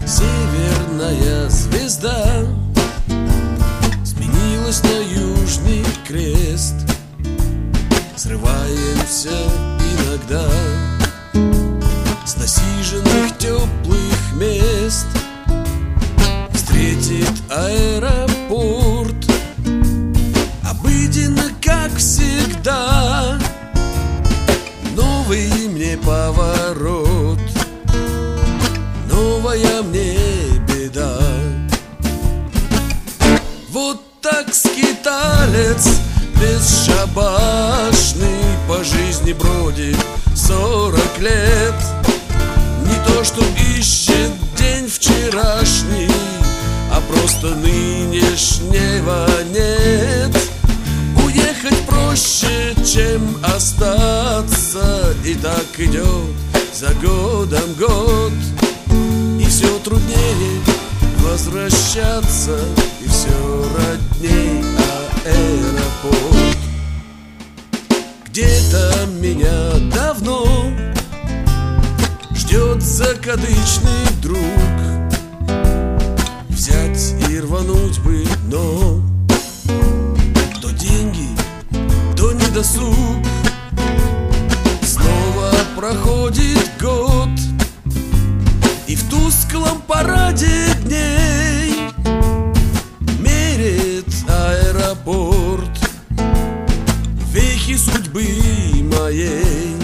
Северная звезда сменилась на южный крест. Срываемся иногда с насиженных теплых мест. Встретит аэропорт обыденно, как всегда. Новый мне поворот, новая мне беда. Вот так скиталец бесшабашный по жизни бродит 40 лет. Не то, что ищет день вчерашний, а просто нынешнего нет. Уехать проще, чем остаться, и так идет за годом год. И все труднее возвращаться, и все родней аэропорт. Где-то меня давно ждет закадычный друг. Взять и рвануть бы, но то деньги, то недосуг. Снова проходит год, и в тусклом параде дней мерит аэропорт вехи судьбы моей.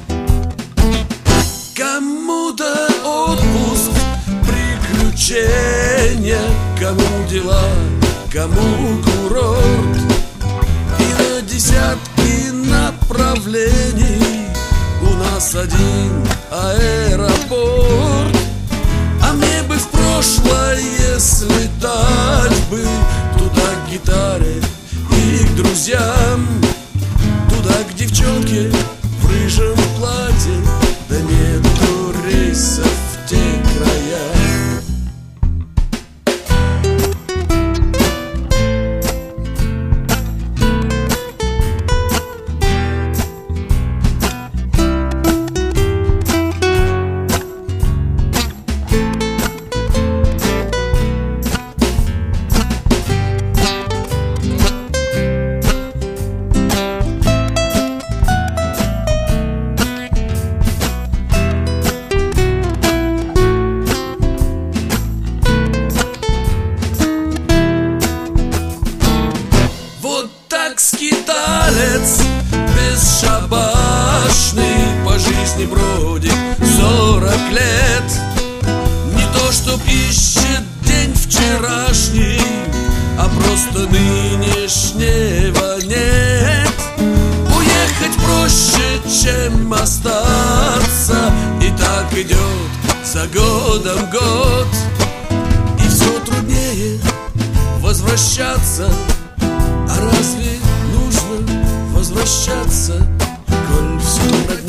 Кому-то отпуск, приключения, кому дела, кому курорт. И на десятки направлений у нас один аэропорт. А мне бы в прошлое слетать бы туда к гитаре и к друзьям, туда к девчонке в рыжем платье, да нету рейсов в те края. Скиталец бесшабашный по жизни бродит 40 лет. Не то, чтоб ищет день вчерашний, а просто нынешнего нет. Уехать проще, чем остаться, и так идет за годом год. И все труднее возвращаться. А разве нужно возвращаться, коль все